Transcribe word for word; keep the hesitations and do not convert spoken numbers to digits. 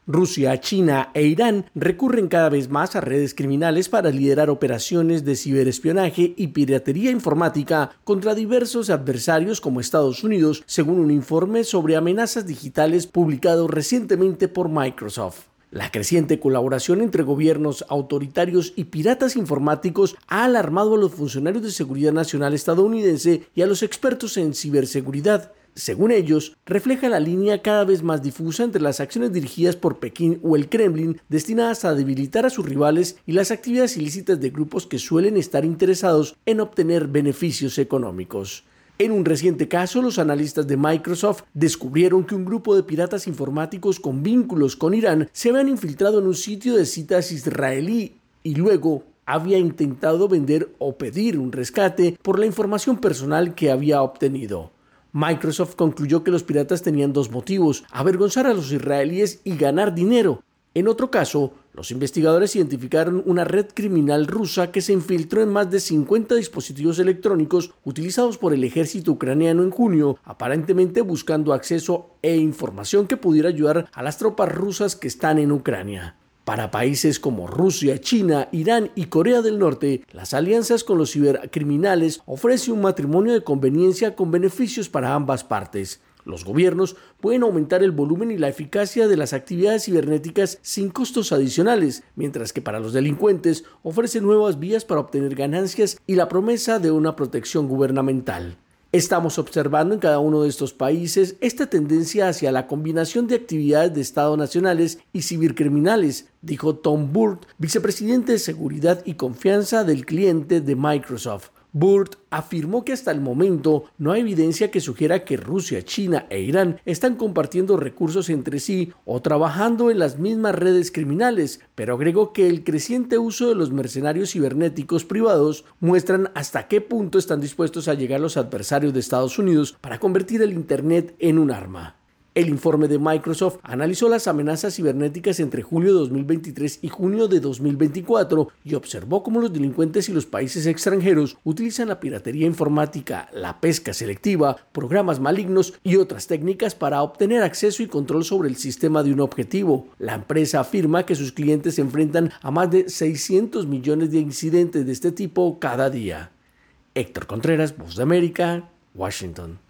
Rusia, China e Irán recurren cada vez más a redes criminales para liderar operaciones de ciberespionaje y piratería informática contra diversos adversarios como Estados Unidos, según un informe sobre amenazas digitales publicado recientemente por Microsoft. La creciente colaboración entre gobiernos autoritarios y piratas informáticos ha alarmado a los funcionarios de seguridad nacional estadounidense y a los expertos en ciberseguridad. Según ellos, refleja la línea cada vez más difusa entre las acciones dirigidas por Pekín o el Kremlin destinadas a debilitar a sus rivales y las actividades ilícitas de grupos que suelen estar interesados en obtener beneficios económicos. En un reciente caso, los analistas de Microsoft descubrieron que un grupo de piratas informáticos con vínculos con Irán se habían infiltrado en un sitio de citas israelí y luego había intentado vender o pedir un rescate por la información personal que había obtenido. Microsoft concluyó que los piratas tenían dos motivos: avergonzar a los israelíes y ganar dinero. En otro caso, los investigadores identificaron una red criminal rusa que se infiltró en más de cincuenta dispositivos electrónicos utilizados por el ejército ucraniano en junio, aparentemente buscando acceso e información que pudiera ayudar a las tropas rusas que están en Ucrania. Para países como Rusia, China, Irán y Corea del Norte, las alianzas con los cibercriminales ofrecen un matrimonio de conveniencia con beneficios para ambas partes. Los gobiernos pueden aumentar el volumen y la eficacia de las actividades cibernéticas sin costos adicionales, mientras que para los delincuentes ofrecen nuevas vías para obtener ganancias y la promesa de una protección gubernamental. Estamos observando en cada uno de estos países esta tendencia hacia la combinación de actividades de Estado nacionales y cibercriminales, dijo Tom Burt, vicepresidente de Seguridad y Confianza del Cliente de Microsoft. Burt afirmó que hasta el momento no hay evidencia que sugiera que Rusia, China e Irán están compartiendo recursos entre sí o trabajando en las mismas redes criminales, pero agregó que el creciente uso de los mercenarios cibernéticos privados muestran hasta qué punto están dispuestos a llegar los adversarios de Estados Unidos para convertir el Internet en un arma. El informe de Microsoft analizó las amenazas cibernéticas entre julio de dos mil veintitrés y junio de dos mil veinticuatro y observó cómo los delincuentes y los países extranjeros utilizan la piratería informática, la pesca selectiva, programas malignos y otras técnicas para obtener acceso y control sobre el sistema de un objetivo. La empresa afirma que sus clientes se enfrentan a más de seiscientos millones de incidentes de este tipo cada día. Héctor Contreras, Voz de América, Washington.